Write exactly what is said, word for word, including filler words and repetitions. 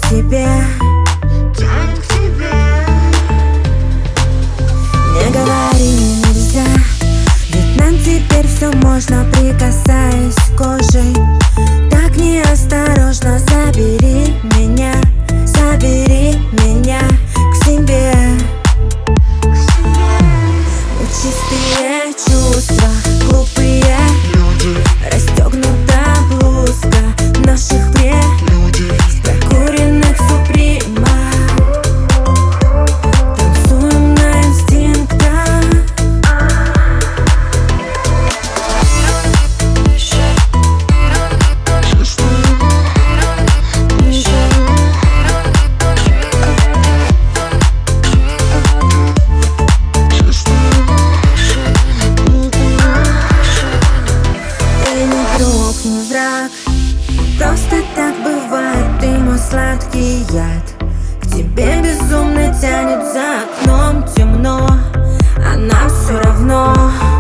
тебе, тянет к тебе. Не говори мне нельзя, ведь нам теперь все можно, прикасаясь кожей. Так неосторожно забери меня, забери меня к себе. Мы чистые чувства, глупые люди. Расстегнута блузка наших прелюдий, в прокуренных супримах. Танцуем на инстинктах. Друг, не враг, просто так бывает. Ты мой сладкий яд, к тебе безумно тянет. За окном темно, а нам все равно.